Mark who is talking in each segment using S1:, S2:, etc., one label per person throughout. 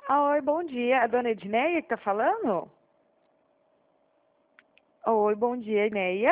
S1: Oi, bom dia. A dona Edneia que tá falando? Oi, bom dia, Edneia.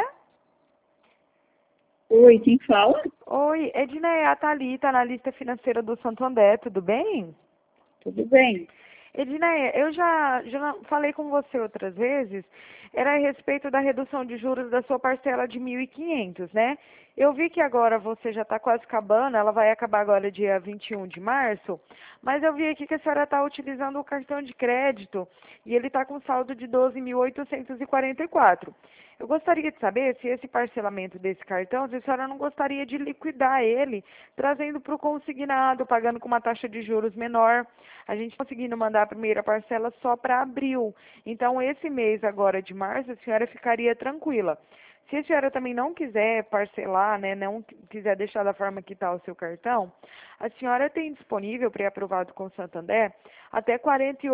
S2: Oi, quem fala?
S1: Oi, Edneia, a Thalita, analista financeira do Santander, tudo bem?
S2: Tudo bem?
S1: Edneia, eu já falei com você outras vezes, era a respeito da redução de juros da sua parcela de 1.500, né? Eu vi que agora você já está quase acabando, ela vai acabar agora dia 21 de março, mas eu vi aqui que a senhora está utilizando o cartão de crédito e ele está com saldo de 12.844. Eu gostaria de saber se esse parcelamento desse cartão, se a senhora não gostaria de liquidar ele, trazendo para o consignado, pagando com uma taxa de juros menor. A gente conseguindo mandar a primeira parcela só para abril. Então, esse mês agora de março, a senhora ficaria tranquila. Se a senhora também não quiser parcelar, né, não quiser deixar da forma que está o seu cartão, a senhora tem disponível, pré-aprovado com o Santander, até R$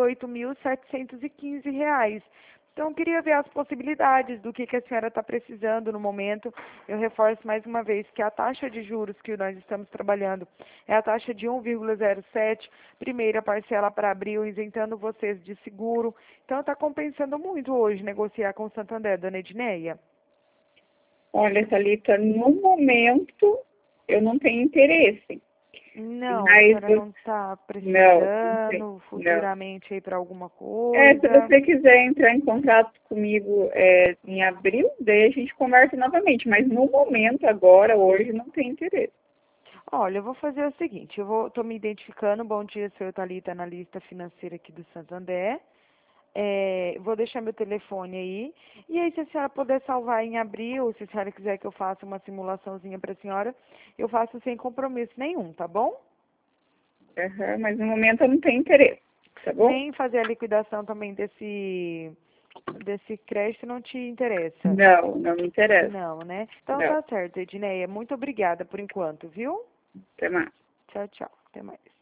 S1: 48.715. Então, eu queria ver as possibilidades do que a senhora está precisando no momento. Eu reforço mais uma vez que a taxa de juros que nós estamos trabalhando é a taxa de 1,07, primeira parcela para abril, isentando vocês de seguro. Então, está compensando muito hoje negociar com o Santander, dona Edneia.
S2: Olha, Thalita, no momento eu não tenho interesse.
S1: Não, a
S2: Mas
S1: senhora não está
S2: não tem,
S1: precisando
S2: não.
S1: futuramente aí para alguma
S2: Se
S1: coisa.
S2: você quiser entrar em contato comigo em abril, daí a gente conversa novamente. Mas no momento, agora, hoje, não tem interesse.
S1: Olha, eu vou fazer o seguinte, tô me identificando, bom dia, sou Thalita, analista financeira aqui do Santander. Vou deixar meu telefone aí. E aí, se a senhora puder salvar em abril, se a senhora quiser que eu faça uma simulaçãozinha para a senhora, eu faço sem compromisso nenhum, tá bom?
S2: Aham, mas no momento eu não tenho interesse, tá bom?
S1: Nem fazer a liquidação também desse crédito não te interessa.
S2: Não, não me interessa.
S1: Não, né? Então
S2: Não.
S1: tá certo, Edneia. Muito obrigada por enquanto, viu?
S2: Até mais.
S1: Tchau, tchau. Até mais.